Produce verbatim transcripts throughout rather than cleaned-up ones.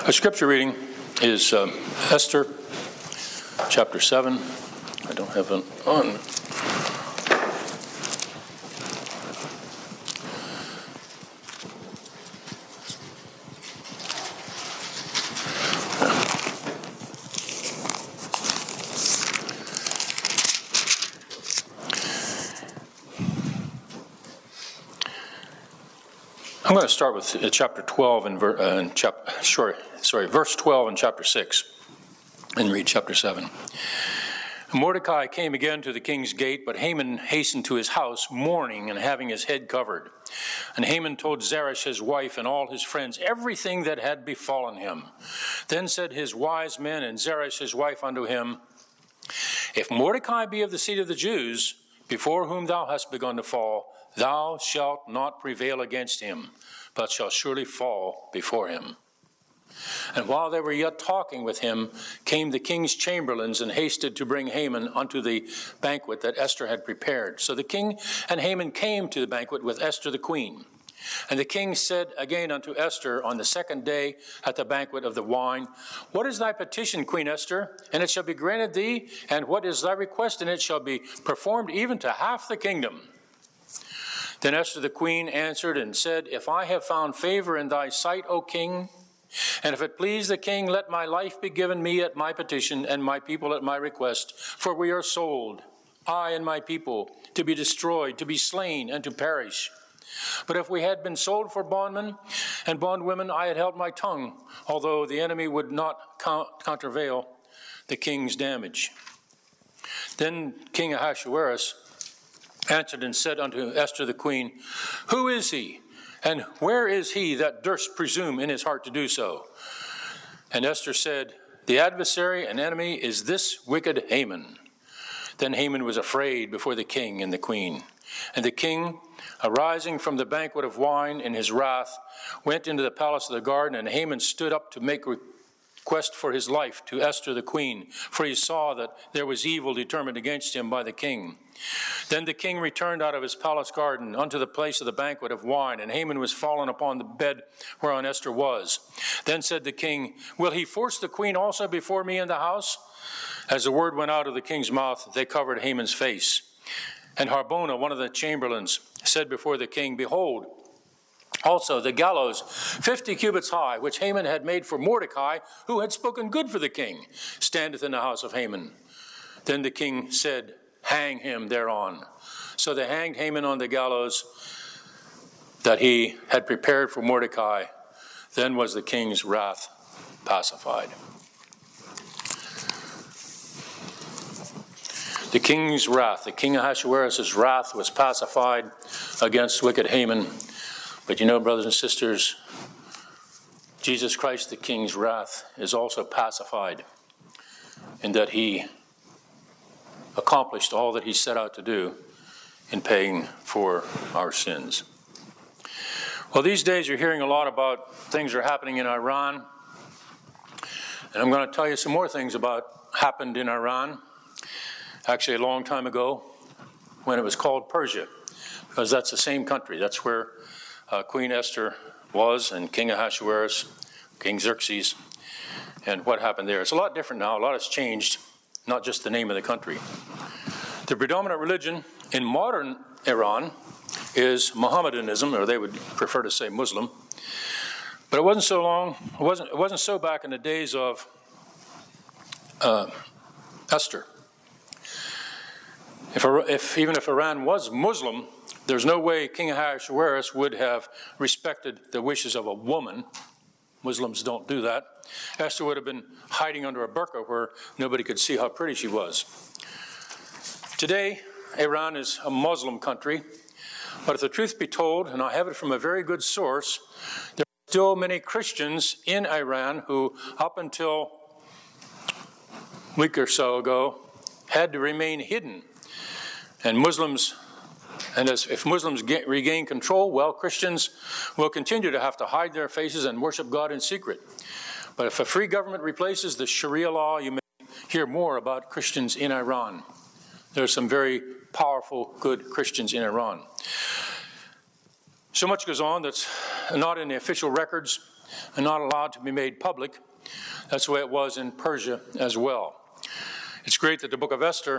Our scripture reading is um, Esther chapter seven. I don't have it on. I'm going to start with uh, chapter twelve and, ver- uh, and chap- sorry, sorry, verse twelve in chapter six, and read chapter seven. Mordecai came again to the king's gate, but Haman hastened to his house, mourning and having his head covered. And Haman told Zeresh his wife and all his friends everything that had befallen him. Then said his wise men and Zeresh his wife unto him, If Mordecai be of the seed of the Jews, before whom thou hast begun to fall, thou shalt not prevail against him, but shalt surely fall before him. And while they were yet talking with him, came the king's chamberlains and hasted to bring Haman unto the banquet that Esther had prepared. So the king and Haman came to the banquet with Esther the queen. And the king said again unto Esther on the second day at the banquet of the wine, What is thy petition, Queen Esther? And it shall be granted thee. And what is thy request? And it shall be performed even to half the kingdom. Then Esther the queen answered and said, If I have found favor in thy sight, O king, and if it please the king, let my life be given me at my petition, and my people at my request. For we are sold, I and my people, to be destroyed, to be slain, and to perish. But if we had been sold for bondmen and bondwomen, I had held my tongue, although the enemy would not countervail the king's damage. Then King Ahasuerus answered and said unto Esther the queen, Who is he? And where is he that durst presume in his heart to do so? And Esther said, The adversary and enemy is this wicked Haman. Then Haman was afraid before the king and the queen. And the king, arising from the banquet of wine in his wrath, went into the palace of the garden, and Haman stood up to make request for his life to Esther the queen, for he saw that there was evil determined against him by the king. Then the king returned out of his palace garden unto the place of the banquet of wine, and Haman was fallen upon the bed whereon Esther was. Then said the king, Will he force the queen also before me in the house? As the word went out of the king's mouth, they covered Haman's face. And Harbona, one of the chamberlains, said before the king, Behold, also the gallows fifty cubits high, which Haman had made for Mordecai, who had spoken good for the king, standeth in the house of Haman. Then the king said, Hang him thereon. So they hanged Haman on the gallows that he had prepared for Mordecai. Then was the king's wrath pacified. The king's wrath, the king Ahasuerus' wrath was pacified against wicked Haman. But you know, brothers and sisters, Jesus Christ, the king's wrath, is also pacified in that he accomplished all that he set out to do in paying for our sins. Well, these days you're hearing a lot about things that are happening in Iran. And I'm going to tell you some more things about happened in Iran. Actually, a long time ago, when it was called Persia, because that's the same country. That's where uh, Queen Esther was, and King Ahasuerus, King Xerxes, and what happened there. It's a lot different now. A lot has changed, not just the name of the country. The predominant religion in modern Iran is Mohammedanism, or they would prefer to say Muslim. But it wasn't so long, it wasn't, it wasn't so back in the days of uh, Esther. If, if even if Iran was Muslim, there's no way King Ahasuerus would have respected the wishes of a woman. Muslims don't do that. Esther would have been hiding under a burqa where nobody could see how pretty she was. Today, Iran is a Muslim country, but if the truth be told, and I have it from a very good source, there are still many Christians in Iran who, up until a week or so ago, had to remain hidden. And Muslims, and as if Muslims get, regain control, well, Christians will continue to have to hide their faces and worship God in secret. But if a free government replaces the Sharia law, you may hear more about Christians in Iran. There are some very powerful, good Christians in Iran. So much goes on that's not in the official records and not allowed to be made public. That's the way it was in Persia as well. It's great that the book of Esther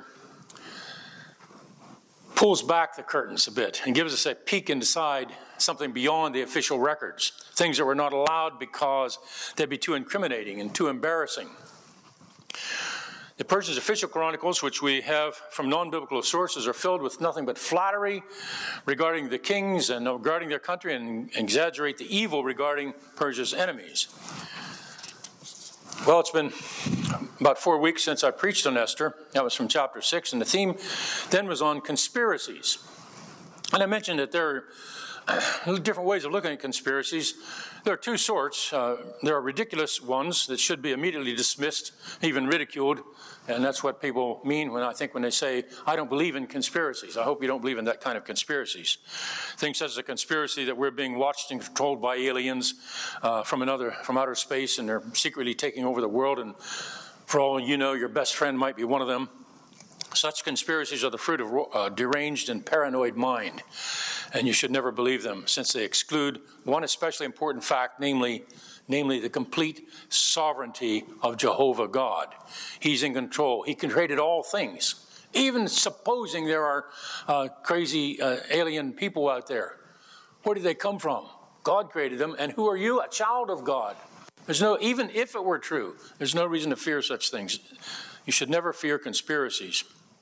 pulls back the curtains a bit and gives us a peek inside something beyond the official records, things that were not allowed because they'd be too incriminating and too embarrassing. The Persians' official chronicles, which we have from non-biblical sources, are filled with nothing but flattery regarding the kings and regarding their country, and exaggerate the evil regarding Persia's enemies. Well, it's been about four weeks since I preached on Esther. That was from chapter six, and the theme then was on conspiracies. And I mentioned that there are different ways of looking at conspiracies. There are two sorts. Uh, there are ridiculous ones that should be immediately dismissed, even ridiculed, and that's what people mean when I think when they say, I don't believe in conspiracies. I hope you don't believe in that kind of conspiracies. Things such as a conspiracy that we're being watched and controlled by aliens uh, from another, from outer space, and they're secretly taking over the world, and for all you know, your best friend might be one of them. Such conspiracies are the fruit of a deranged and paranoid mind, and you should never believe them, since they exclude one especially important fact, namely, namely the complete sovereignty of Jehovah God. He's in control. He created all things, even supposing there are uh, crazy uh, alien people out there. Where did they come from? God created them, and who are you? A child of God. There's no, even if it were true, there's no reason to fear such things. You should never fear conspiracies.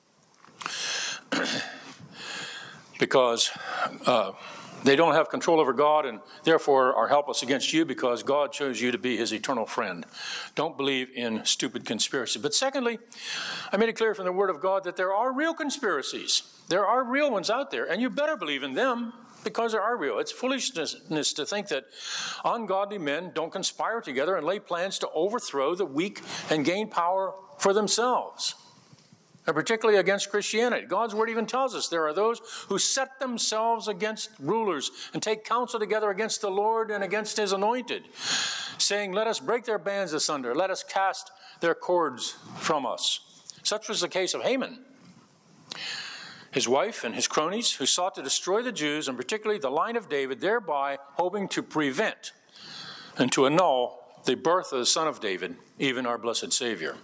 Because uh, they don't have control over God and therefore are helpless against you, because God chose you to be his eternal friend. Don't believe in stupid conspiracy. But secondly, I made it clear from the Word of God that there are real conspiracies. There are real ones out there, and you better believe in them, because they are real. It's foolishness to think that ungodly men don't conspire together and lay plans to overthrow the weak and gain power for themselves, and particularly against Christianity. God's word even tells us there are those who set themselves against rulers and take counsel together against the Lord and against his anointed, saying, let us break their bands asunder, let us cast their cords from us. Such was the case of Haman, his wife and his cronies, who sought to destroy the Jews, and particularly the line of David, thereby hoping to prevent and to annul the birth of the son of David, even our blessed Savior.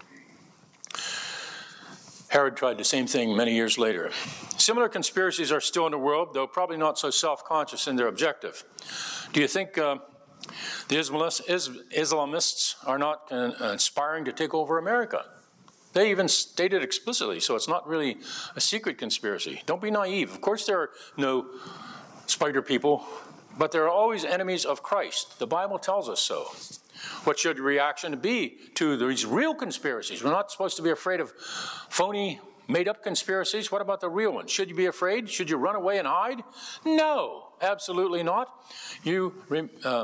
Herod tried the same thing many years later. Similar conspiracies are still in the world, though probably not so self-conscious in their objective. Do you think uh, the Islamists are not uh, aspiring to take over America? They even stated explicitly, so it's not really a secret conspiracy. Don't be naive. Of course there are no spider people, but there are always enemies of Christ. The Bible tells us so. What should your reaction be to these real conspiracies? We're not supposed to be afraid of phony, made-up conspiracies. What about the real ones? Should you be afraid? Should you run away and hide? No, absolutely not. You... Uh,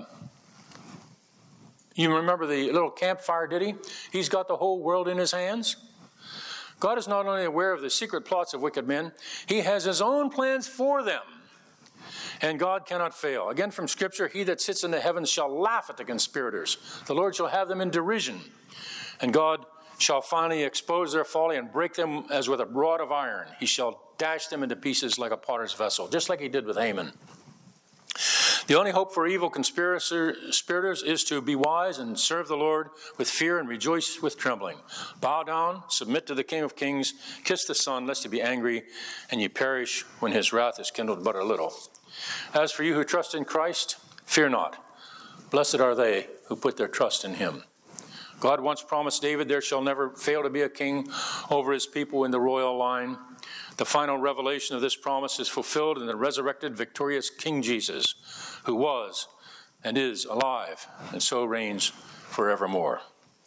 You remember the little campfire ditty? He's got the whole world in his hands. God is not only aware of the secret plots of wicked men, he has his own plans for them. And God cannot fail. Again from Scripture, he that sits in the heavens shall laugh at the conspirators. The Lord shall have them in derision. And God shall finally expose their folly and break them as with a rod of iron. He shall dash them into pieces like a potter's vessel, just like he did with Haman. The only hope for evil conspirators is to be wise and serve the Lord with fear and rejoice with trembling. Bow down, submit to the King of Kings, kiss the Son, lest he be angry, and ye perish when his wrath is kindled but a little. As for you who trust in Christ, fear not. Blessed are they who put their trust in him. God once promised David there shall never fail to be a king over his people in the royal line. The final revelation of this promise is fulfilled in the resurrected, victorious King Jesus, who was and is alive, and so reigns forevermore.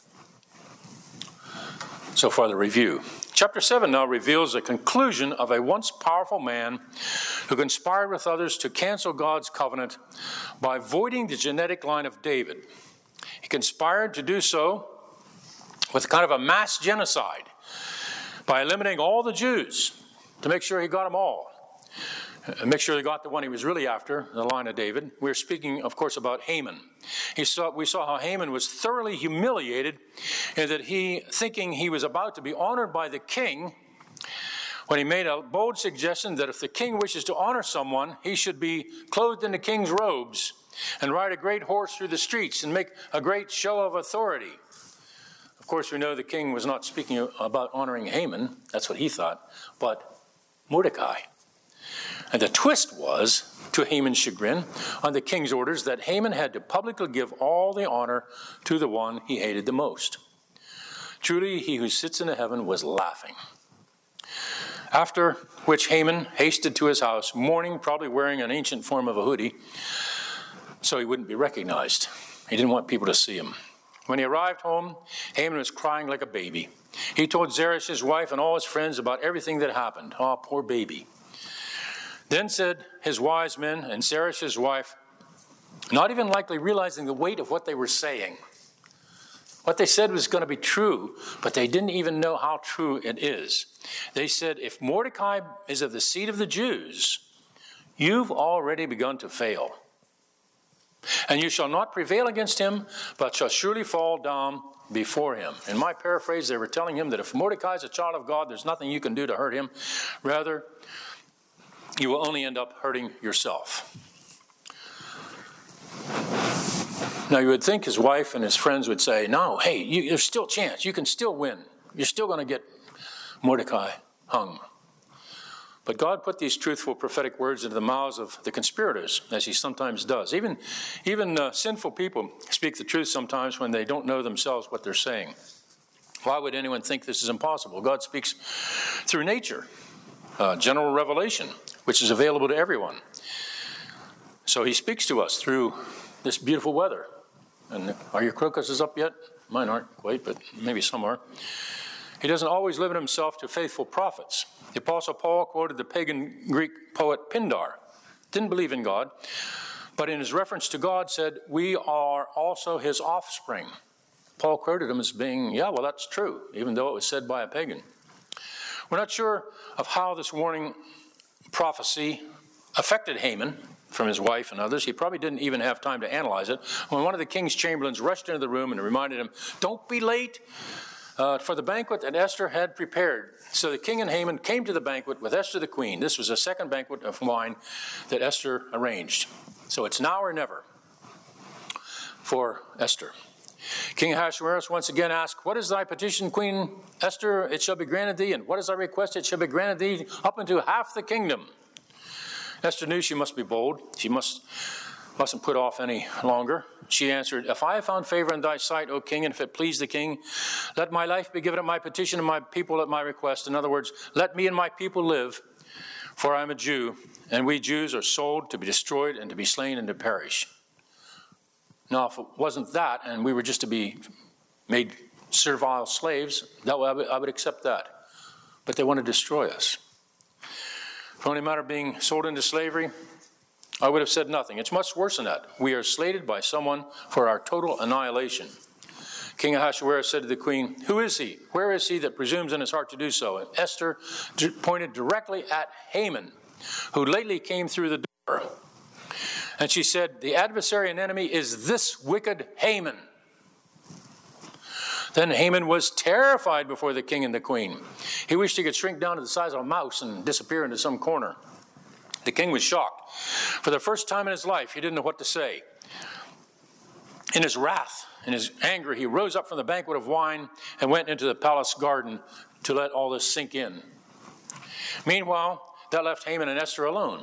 So far the review. Chapter seven now reveals the conclusion of a once powerful man who conspired with others to cancel God's covenant by voiding the genetic line of David. He conspired to do so with kind of a mass genocide by eliminating all the Jews to make sure he got them all. Make sure he got the one he was really after, the line of David. We're speaking, of course, about Haman. He saw, we saw how Haman was thoroughly humiliated, and that he, thinking he was about to be honored by the king, when he made a bold suggestion that if the king wishes to honor someone, he should be clothed in the king's robes and ride a great horse through the streets and make a great show of authority. Of course, we know the king was not speaking about honoring Haman. That's what he thought, but Mordecai. And the twist was, to Haman's chagrin, on the king's orders, that Haman had to publicly give all the honor to the one he hated the most. Truly, he who sits in the heaven was laughing. After which Haman hasted to his house, mourning, probably wearing an ancient form of a hoodie, so he wouldn't be recognized. He didn't want people to see him. When he arrived home, Haman was crying like a baby. He told Zeresh, his wife, and all his friends about everything that happened. Oh, poor baby. Then said his wise men and Zeresh, his wife, not even likely realizing the weight of what they were saying. What they said was going to be true, but they didn't even know how true it is. They said, if Mordecai is of the seed of the Jews, you've already begun to fail. And you shall not prevail against him, but shall surely fall down before him. In my paraphrase, they were telling him that if Mordecai is a child of God, there's nothing you can do to hurt him. Rather, you will only end up hurting yourself. Now, you would think his wife and his friends would say, no, hey, you, there's still a chance. You can still win. You're still going to get Mordecai hung. But God put these truthful prophetic words into the mouths of the conspirators, as he sometimes does. Even, even uh, sinful people speak the truth sometimes when they don't know themselves what they're saying. Why would anyone think this is impossible? God speaks through nature, uh, general revelation, which is available to everyone. So he speaks to us through this beautiful weather. And are your crocuses up yet? Mine aren't quite, but maybe some are. He doesn't always limit himself to faithful prophets. The Apostle Paul quoted the pagan Greek poet Pindar. Didn't believe in God, but in his reference to God said, we are also his offspring. Paul quoted him as being, yeah, well, that's true, even though it was said by a pagan. We're not sure of how this warning prophecy affected Haman from his wife and others. He probably didn't even have time to analyze it. When one of the king's chamberlains rushed into the room and reminded him, don't be late uh, for the banquet that Esther had prepared. So the king and Haman came to the banquet with Esther the queen. This was a second banquet of wine that Esther arranged. So it's now or never for Esther. King Ahasuerus once again asked, what is thy petition, Queen Esther? It shall be granted thee. And what is thy request? It shall be granted thee up unto half the kingdom. Esther knew she must be bold. She must, mustn't put off any longer. She answered, if I have found favor in thy sight, O king, and if it please the king, let my life be given at my petition and my people at my request. In other words, let me and my people live, for I am a Jew, and we Jews are sold to be destroyed and to be slain and to perish. Now, if it wasn't that, and we were just to be made servile slaves, that I would, I would accept that. But they want to destroy us. If only a matter of being sold into slavery, I would have said nothing. It's much worse than that. We are slated by someone for our total annihilation. King Ahasuerus said to the queen, who is he? Where is he that presumes in his heart to do so? And Esther pointed directly at Haman, who lately came through the door. And she said, the adversary and enemy is this wicked Haman. Then Haman was terrified before the king and the queen. He wished he could shrink down to the size of a mouse and disappear into some corner. The king was shocked. For the first time in his life, he didn't know what to say. In his wrath, in his anger, he rose up from the banquet of wine and went into the palace garden to let all this sink in. Meanwhile, that left Haman and Esther alone.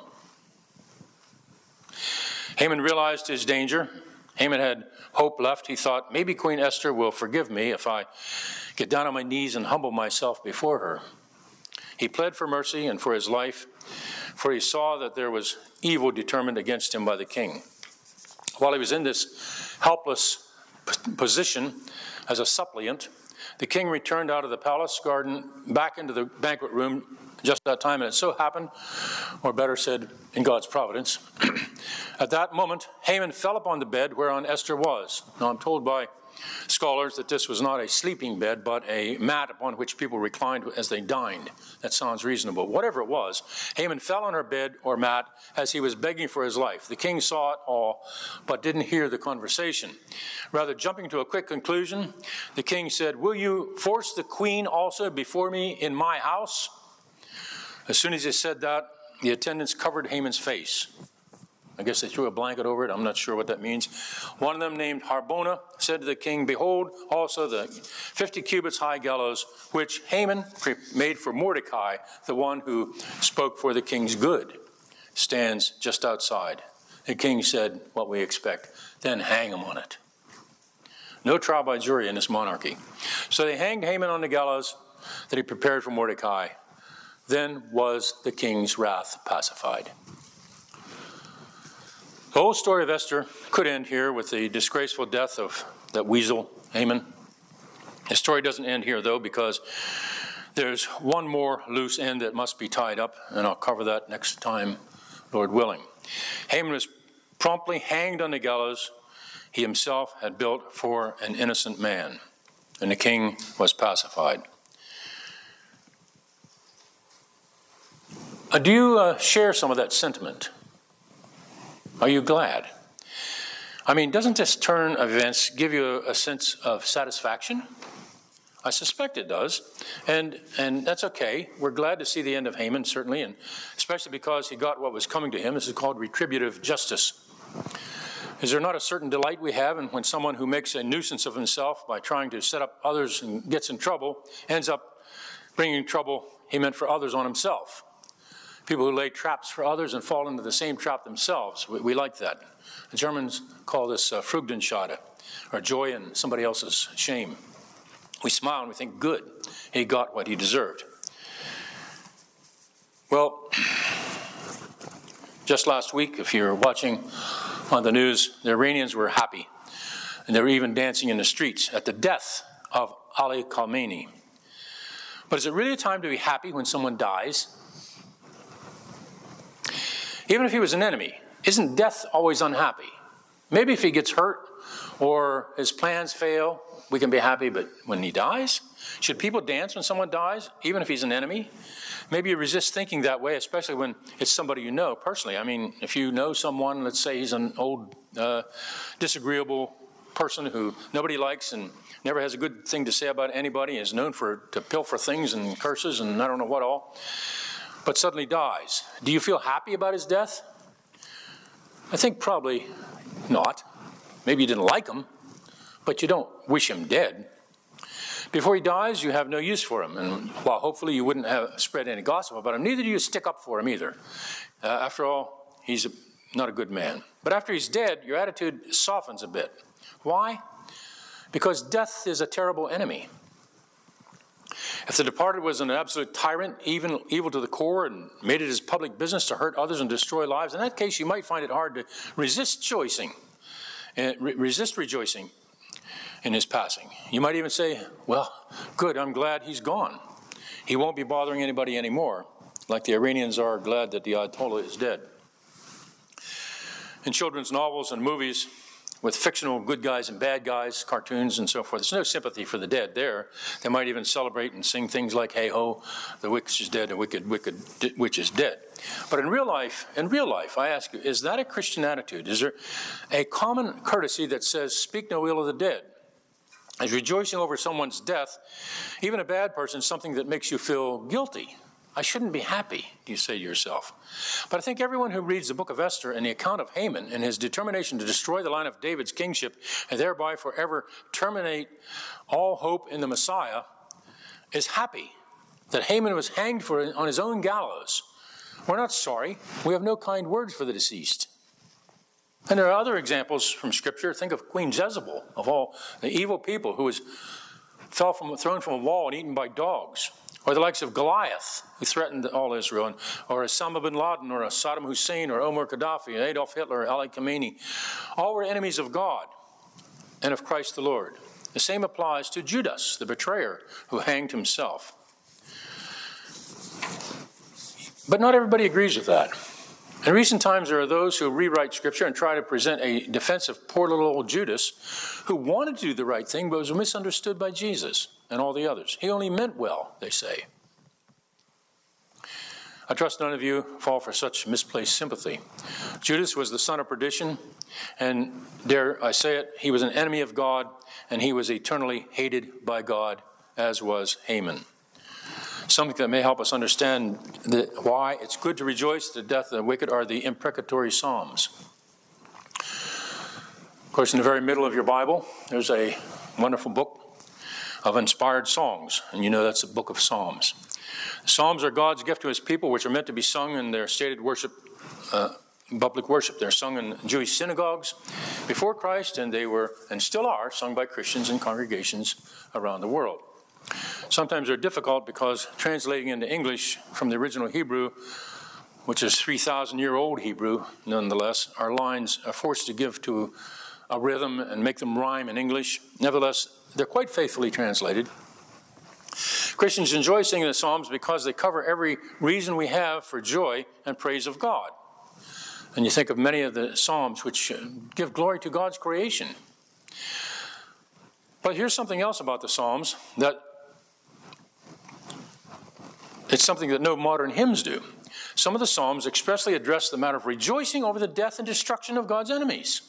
Haman realized his danger. Haman had hope left. He thought, maybe Queen Esther will forgive me if I get down on my knees and humble myself before her. He pled for mercy and for his life, for he saw that there was evil determined against him by the king. While he was in this helpless position as a suppliant, the king returned out of the palace garden back into the banquet room just that time, and it so happened, or better said, in God's providence, at that moment, Haman fell upon the bed whereon Esther was. Now, I'm told by scholars that this was not a sleeping bed, but a mat upon which people reclined as they dined. That sounds reasonable. Whatever it was, Haman fell on her bed or mat as he was begging for his life. The king saw it all, but didn't hear the conversation. Rather, jumping to a quick conclusion, the king said, will you force the queen also before me in my house? As soon as he said that, the attendants covered Haman's face. I guess they threw a blanket over it. I'm not sure what that means. One of them, named Harbona, said to the king, "Behold, also the fifty cubits high gallows, which Haman made for Mordecai, the one who spoke for the king's good, stands just outside." The king said, "What we expect. Then hang him on it." No trial by jury in this monarchy. So they hanged Haman on the gallows that he prepared for Mordecai. Then was the king's wrath pacified. The whole story of Esther could end here with the disgraceful death of that weasel, Haman. The story doesn't end here, though, because there's one more loose end that must be tied up, and I'll cover that next time, Lord willing. Haman was promptly hanged on the gallows he himself had built for an innocent man, and the king was pacified. Uh, do you uh, share some of that sentiment? Are you glad? I mean, doesn't this turn of events give you a sense of satisfaction? I suspect it does, and and that's okay. We're glad to see the end of Haman, certainly, and especially because he got what was coming to him. This is called retributive justice. Is there not a certain delight we have in when someone who makes a nuisance of himself by trying to set up others and gets in trouble ends up bringing trouble he meant for others on himself? People who lay traps for others and fall into the same trap themselves. We, we like that. The Germans call this uh, Freudenschade, or joy in somebody else's shame. We smile and we think, good, he got what he deserved. Well, just last week, if you're watching on the news, the Iranians were happy, and they were even dancing in the streets at the death of Ali Khamenei. But is it really a time to be happy when someone dies? Even if he was an enemy, isn't death always unhappy? Maybe if he gets hurt or his plans fail, we can be happy, but when he dies? Should people dance when someone dies, even if he's an enemy? Maybe you resist thinking that way, especially when it's somebody you know personally. I mean, if you know someone, let's say he's an old, uh, disagreeable person who nobody likes and never has a good thing to say about anybody, is known for to pilfer things and curses and I don't know what all, but suddenly dies. Do you feel happy about his death? I think probably not. Maybe you didn't like him, but you don't wish him dead. Before he dies, you have no use for him. And while hopefully you wouldn't have spread any gossip about him, neither do you stick up for him either. Uh, after all, he's a, not a good man. But after he's dead, your attitude softens a bit. Why? Because death is a terrible enemy. If the departed was an absolute tyrant, even evil to the core, and made it his public business to hurt others and destroy lives, in that case you might find it hard to resist rejoicing, uh, re- resist rejoicing in his passing. You might even say, well, good, I'm glad he's gone. He won't be bothering anybody anymore, like the Iranians are glad that the Ayatollah is dead. In children's novels and movies, with fictional good guys and bad guys, cartoons and so forth, there's no sympathy for the dead there. They might even celebrate and sing things like, hey ho, the witch is dead, the wicked, wicked witch is dead. But in real life, in real life, I ask you, is that a Christian attitude? Is there a common courtesy that says, speak no ill of the dead? Is rejoicing over someone's death, even a bad person, something that makes you feel guilty? I shouldn't be happy, you say to yourself. But I think everyone who reads the book of Esther and the account of Haman and his determination to destroy the line of David's kingship and thereby forever terminate all hope in the Messiah is happy that Haman was hanged for on his own gallows. We're not sorry. We have no kind words for the deceased. And there are other examples from Scripture. Think of Queen Jezebel, of all the evil people who was fell from thrown from a wall and eaten by dogs. Or the likes of Goliath, who threatened all Israel, and, or Osama bin Laden, or Saddam Hussein, or Omar Gaddafi, Adolf Hitler, or Ali Khamenei. All were enemies of God and of Christ the Lord. The same applies to Judas, the betrayer, who hanged himself. But not everybody agrees with that. In recent times, there are those who rewrite Scripture and try to present a defense of poor little old Judas, who wanted to do the right thing, but was misunderstood by Jesus and all the others. He only meant well, they say. I trust none of you fall for such misplaced sympathy. Judas was the son of perdition, and dare I say it, he was an enemy of God, and he was eternally hated by God, as was Haman. something that may help us understand the, why it's good to rejoice at the death of the wicked are the imprecatory Psalms. Of course, in the very middle of your Bible, there's a wonderful book of inspired songs, and you know that's the book of Psalms. The Psalms are God's gift to his people, which are meant to be sung in their stated worship, uh, public worship. They're sung in Jewish synagogues before Christ, and they were, and still are, sung by Christians in congregations around the world. Sometimes they're difficult because translating into English from the original Hebrew, which is three thousand year old Hebrew, nonetheless, our lines are forced to give to a rhythm and make them rhyme in English. Nevertheless, they're quite faithfully translated. Christians enjoy singing the Psalms because they cover every reason we have for joy and praise of God. And you think of many of the Psalms which give glory to God's creation. But here's something else about the Psalms, that it's something that no modern hymns do. Some of the Psalms expressly address the matter of rejoicing over the death and destruction of God's enemies.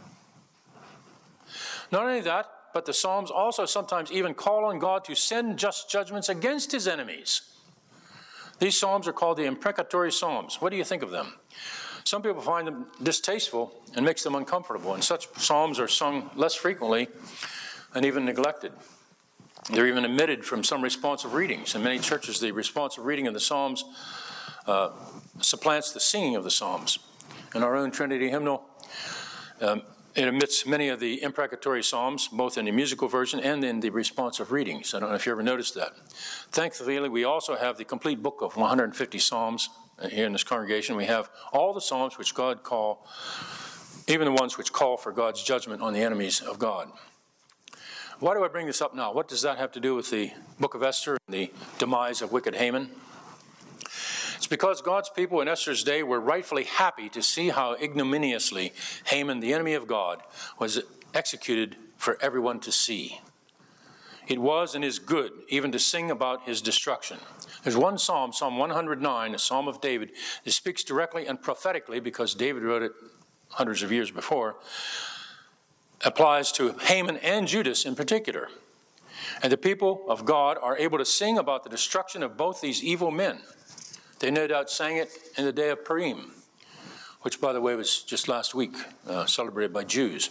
Not only that, but the Psalms also sometimes even call on God to send just judgments against his enemies. These Psalms are called the imprecatory Psalms. What do you think of them? Some people find them distasteful and makes them uncomfortable, and such Psalms are sung less frequently and even neglected. They're even omitted from some responsive readings. In many churches, the responsive reading of the Psalms uh, supplants the singing of the Psalms. In our own Trinity hymnal, um, it omits many of the imprecatory Psalms, both in the musical version and in the responsive readings. I don't know if you ever noticed that. Thankfully, we also have the complete book of one hundred fifty Psalms here in this congregation. We have all the Psalms which God call, even the ones which call for God's judgment on the enemies of God. Why do I bring this up now? What does that have to do with the book of Esther and the demise of wicked Haman? It's because God's people in Esther's day were rightfully happy to see how ignominiously Haman, the enemy of God, was executed for everyone to see. It was and is good even to sing about his destruction. There's one psalm, Psalm one hundred nine, a psalm of David, that speaks directly and prophetically, because David wrote it hundreds of years before, applies to Haman and Judas in particular. And the people of God are able to sing about the destruction of both these evil men. They no doubt sang it in the day of Purim, which, by the way, was just last week, uh, celebrated by Jews.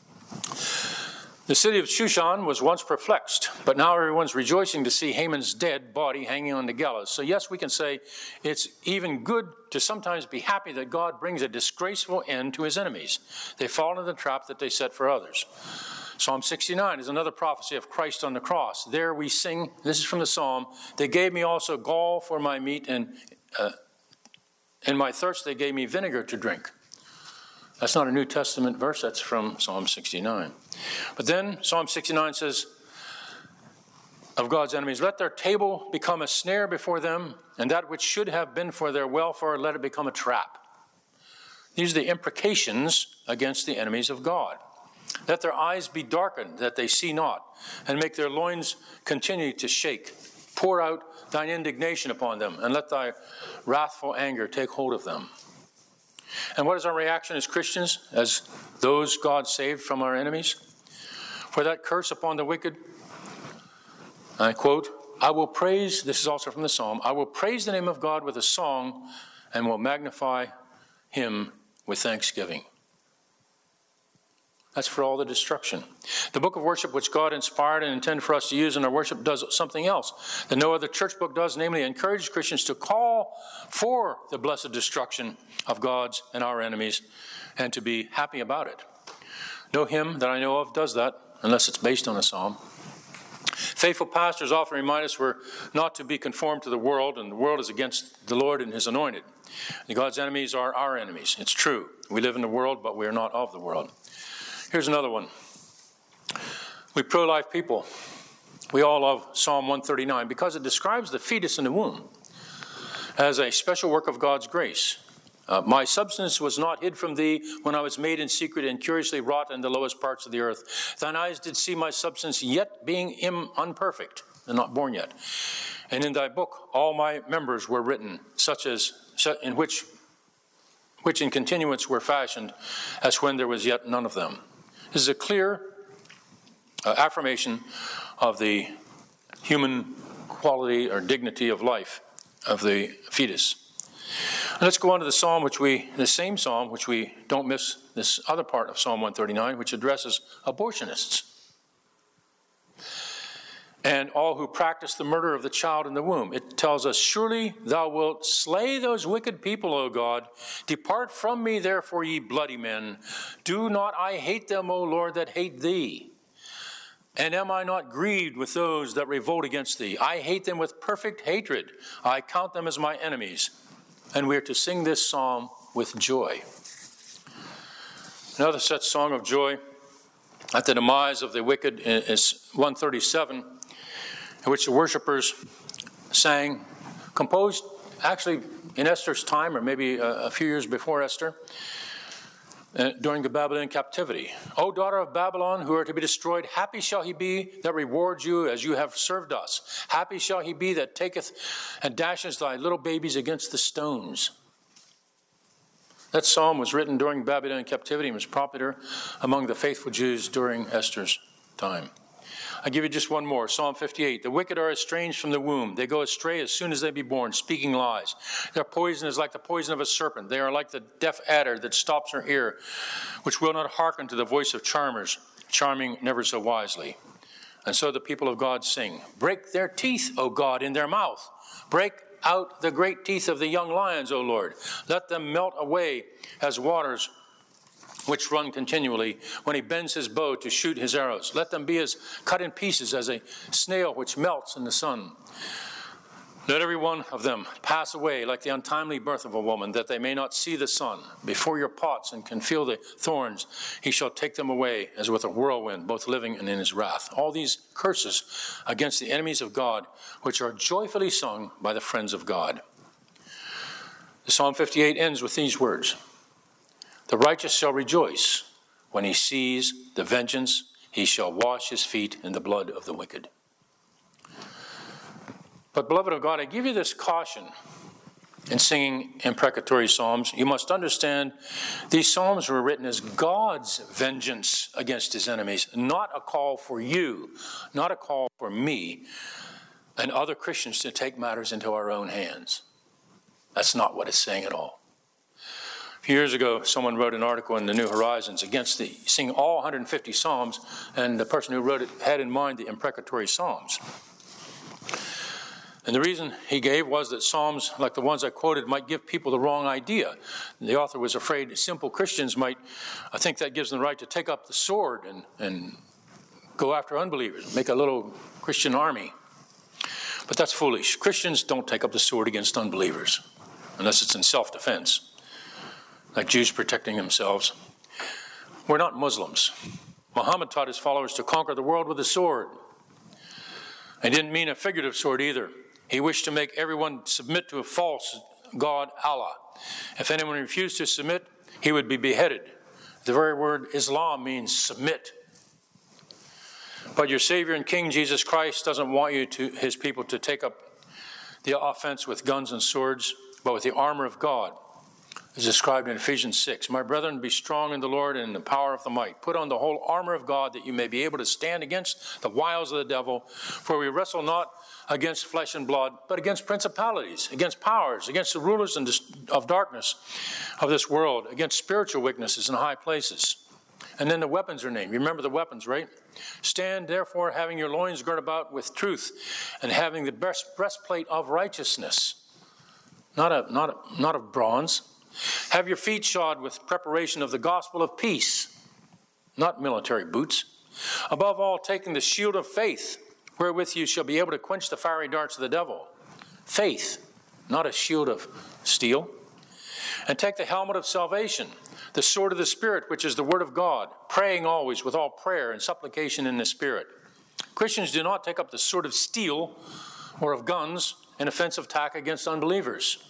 The city of Shushan was once perplexed, but now everyone's rejoicing to see Haman's dead body hanging on the gallows. So yes, we can say it's even good to sometimes be happy that God brings a disgraceful end to his enemies. They fall into the trap that they set for others. Psalm sixty-nine is another prophecy of Christ on the cross. There we sing, this is from the Psalm, they gave me also gall for my meat, and uh, in my thirst they gave me vinegar to drink. That's not a New Testament verse, that's from Psalm sixty-nine. But then Psalm sixty-nine says of God's enemies, let their table become a snare before them, and that which should have been for their welfare, let it become a trap. These are the imprecations against the enemies of God. Let their eyes be darkened, that they see not, and make their loins continue to shake. Pour out thine indignation upon them, and let thy wrathful anger take hold of them. And what is our reaction as Christians, as those God saved from our enemies? For that curse upon the wicked, I quote, I will praise, this is also from the Psalm, I will praise the name of God with a song and will magnify him with thanksgiving. That's for all the destruction. The book of worship which God inspired and intended for us to use in our worship does something else that no other church book does, namely encourages Christians to call for the blessed destruction of God's and our enemies and to be happy about it. No hymn that I know of does that, unless it's based on a psalm. Faithful pastors often remind us we're not to be conformed to the world, and the world is against the Lord and his anointed. And God's enemies are our enemies. It's true. We live in the world, but we are not of the world. Here's another one. We pro-life people, we all love Psalm one thirty-nine because it describes the fetus in the womb as a special work of God's grace. Uh, My substance was not hid from thee when I was made in secret and curiously wrought in the lowest parts of the earth. Thine eyes did see my substance, yet being im- unperfect and not born yet. And in thy book all my members were written, such as in which, which in continuance were fashioned, as when there was yet none of them. This is a clear uh, affirmation of the human quality or dignity of life of the fetus. And let's go on to the psalm, which we, the same psalm, which we don't miss this other part of Psalm one thirty-nine, which addresses abortionists and all who practice the murder of the child in the womb. It tells us, surely thou wilt slay those wicked people, O God. Depart from me, therefore, ye bloody men. Do not I hate them, O Lord, that hate thee? And am I not grieved with those that revolt against thee? I hate them with perfect hatred. I count them as my enemies. And we are to sing this psalm with joy. Another such song of joy at the demise of the wicked is one thirty-seven, in which the worshipers sang, composed actually in Esther's time, or maybe a, a few years before Esther, uh, during the Babylonian captivity. O daughter of Babylon, who are to be destroyed, happy shall he be that rewards you as you have served us. Happy shall he be that taketh and dashes thy little babies against the stones. That psalm was written during Babylonian captivity and was popular among the faithful Jews during Esther's time. I give you just one more. Psalm fifty-eight. The wicked are estranged from the womb. They go astray as soon as they be born, speaking lies. Their poison is like the poison of a serpent. They are like the deaf adder that stops her ear, which will not hearken to the voice of charmers, charming never so wisely. And so the people of God sing, break their teeth, O God, in their mouth. Break out the great teeth of the young lions, O Lord. Let them melt away as waters which run continually, when he bends his bow to shoot his arrows. Let them be as cut in pieces as a snail which melts in the sun. Let every one of them pass away like the untimely birth of a woman, that they may not see the sun. Before your pots and can feel the thorns, he shall take them away as with a whirlwind, both living and in his wrath. All these curses against the enemies of God, which are joyfully sung by the friends of God. The Psalm fifty-eight ends with these words. The righteous shall rejoice when he sees the vengeance. He shall wash his feet in the blood of the wicked. But, beloved of God, I give you this caution in singing imprecatory psalms. You must understand these psalms were written as God's vengeance against his enemies, not a call for you, not a call for me and other Christians to take matters into our own hands. That's not what it's saying at all. A few years ago, someone wrote an article in the New Horizons against the sing all one hundred fifty psalms, and the person who wrote it had in mind the imprecatory psalms. And the reason he gave was that psalms like the ones I quoted might give people the wrong idea. The author was afraid simple Christians might, I think that gives them the right to take up the sword and, and go after unbelievers, make a little Christian army. But that's foolish. Christians don't take up the sword against unbelievers, unless it's in self-defense, like Jews protecting themselves. We're not Muslims. Muhammad taught his followers to conquer the world with a sword. He didn't mean a figurative sword either. He wished to make everyone submit to a false god, Allah. If anyone refused to submit, he would be beheaded. The very word Islam means submit. But your Savior and King Jesus Christ doesn't want you to, his people, to take up the offense with guns and swords, but with the armor of God, as described in Ephesians six. My brethren, be strong in the Lord and in the power of the might. Put on the whole armor of God, that you may be able to stand against the wiles of the devil. For we wrestle not against flesh and blood, but against principalities, against powers, against the rulers of darkness of this world, against spiritual weaknesses in high places. And then the weapons are named. You remember the weapons, right? Stand therefore, having your loins girt about with truth, and having the breast, breastplate of righteousness, not a, not a, not of bronze. Have your feet shod with preparation of the gospel of peace, not military boots. Above all, taking the shield of faith, wherewith you shall be able to quench the fiery darts of the devil. Faith, not a shield of steel. And take the helmet of salvation, the sword of the Spirit, which is the word of God, praying always with all prayer and supplication in the Spirit. Christians do not take up the sword of steel or of guns in offensive attack against unbelievers.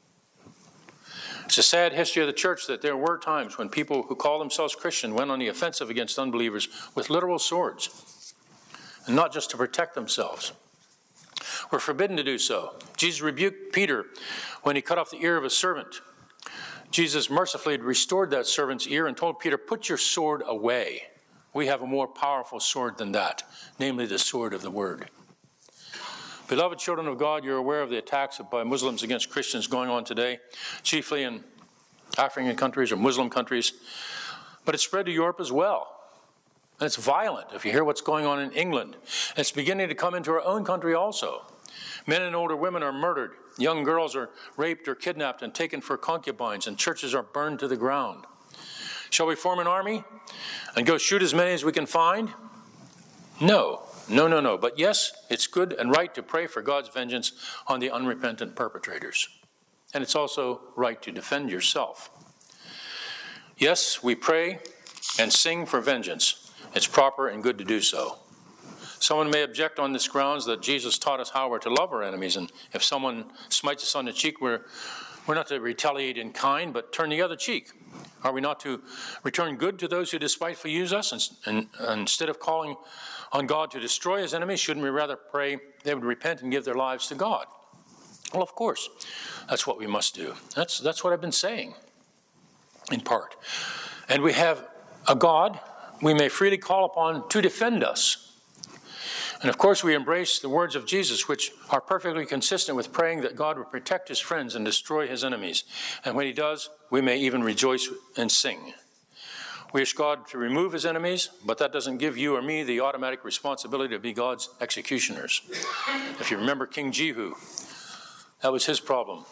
It's a sad history of the church that there were times when people who call themselves Christian went on the offensive against unbelievers with literal swords, and not just to protect themselves. We're forbidden to do so. Jesus rebuked Peter when he cut off the ear of a servant. Jesus mercifully restored that servant's ear and told Peter, put your sword away. We have a more powerful sword than that, namely the sword of the word. Beloved children of God, you're aware of the attacks by Muslims against Christians going on today, chiefly in African countries or Muslim countries, but it's spread to Europe as well. And it's violent. If you hear what's going on in England, it's beginning to come into our own country also. Men and older women are murdered. Young girls are raped or kidnapped and taken for concubines, and churches are burned to the ground. Shall we form an army and go shoot as many as we can find? No, no, no, no. But yes, it's good and right to pray for God's vengeance on the unrepentant perpetrators. And it's also right to defend yourself. Yes, we pray and sing for vengeance. It's proper and good to do so. Someone may object on this grounds that Jesus taught us how we're to love our enemies, and if someone smites us on the cheek, we're, we're not to retaliate in kind, but turn the other cheek. Are we not to return good to those who despitefully use us, and, and, and instead of calling on God to destroy his enemies, shouldn't we rather pray they would repent and give their lives to God? Well, of course, that's what we must do. That's, that's what I've been saying, in part. And we have a God we may freely call upon to defend us. And of course, we embrace the words of Jesus, which are perfectly consistent with praying that God would protect his friends and destroy his enemies. And when he does, we may even rejoice and sing. We ask God to remove his enemies, but that doesn't give you or me the automatic responsibility to be God's executioners. If you remember King Jehu, that was his problem.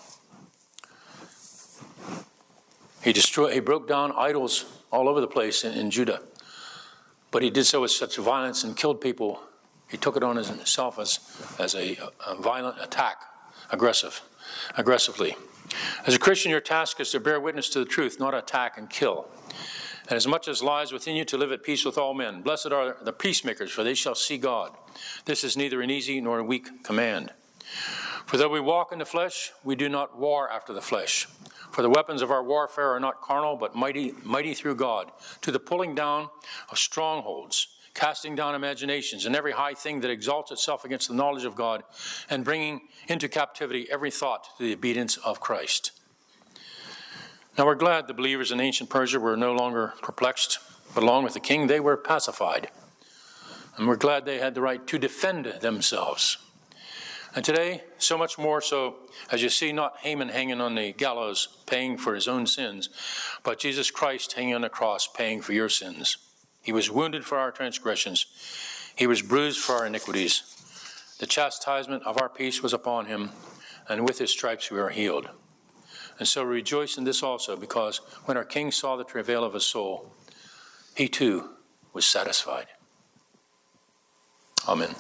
He destroyed, he broke down idols all over the place in, in Judah. But he did so with such violence and killed people. He took it on himself as, as a, a violent attack, aggressive, aggressively. As a Christian, your task is to bear witness to the truth, not attack and kill. And as much as lies within you, to live at peace with all men. Blessed are the peacemakers, for they shall see God. This is neither an easy nor a weak command. For though we walk in the flesh, we do not war after the flesh. For the weapons of our warfare are not carnal, but mighty, mighty through God, to the pulling down of strongholds, casting down imaginations and every high thing that exalts itself against the knowledge of God, and bringing into captivity every thought to the obedience of Christ. Now we're glad the believers in ancient Persia were no longer perplexed, but along with the king, they were pacified. And we're glad they had the right to defend themselves. And today, so much more so, as you see, not Haman hanging on the gallows paying for his own sins, but Jesus Christ hanging on the cross paying for your sins. He was wounded for our transgressions. He was bruised for our iniquities. The chastisement of our peace was upon him, and with his stripes we are healed. And so rejoice in this also, because when our King saw the travail of his soul, he too was satisfied. Amen.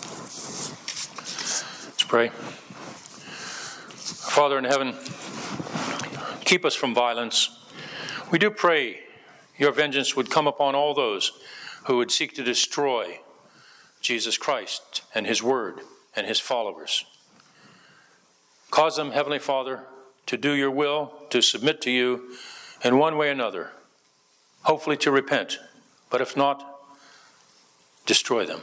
Let's pray. Father in heaven, keep us from violence. We do pray your vengeance would come upon all those who would seek to destroy Jesus Christ and his word and his followers. Cause them, Heavenly Father, to do your will, to submit to you in one way or another, hopefully to repent, but if not, destroy them.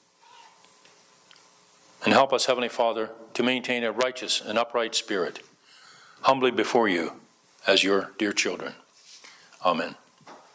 And help us, Heavenly Father, to maintain a righteous and upright spirit, humbly before you as your dear children. Amen.